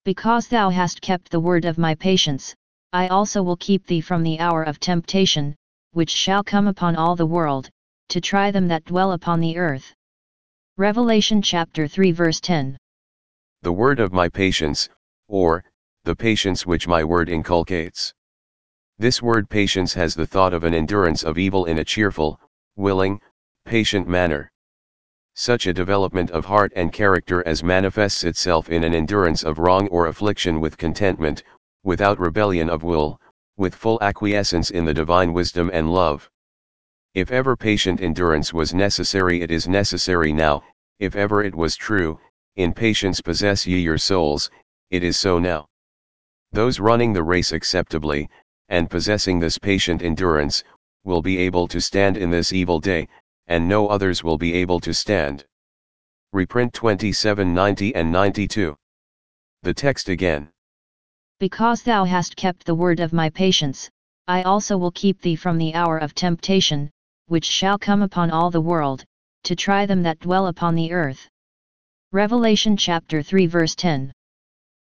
Because thou hast kept the word of my patience, I also will keep thee from the hour of temptation, which shall come upon all the world, to try them that dwell upon the earth. Revelation chapter 3 verse 10. The word of my patience, or, the patience which my word inculcates. This word patience has the thought of an endurance of evil in a cheerful, willing, patient manner. Such a development of heart and character as manifests itself in an endurance of wrong or affliction with contentment, without rebellion of will, with full acquiescence in the divine wisdom and love. If ever patient endurance was necessary, it is necessary now. If ever it was true, in patience possess ye your souls, it is so now. Those running the race acceptably, and possessing this patient endurance, will be able to stand in this evil day, and no others will be able to stand. Reprint 2790 and 92. The text again. Because thou hast kept the word of my patience, I also will keep thee from the hour of temptation, which shall come upon all the world, to try them that dwell upon the earth. Revelation chapter 3 verse 10.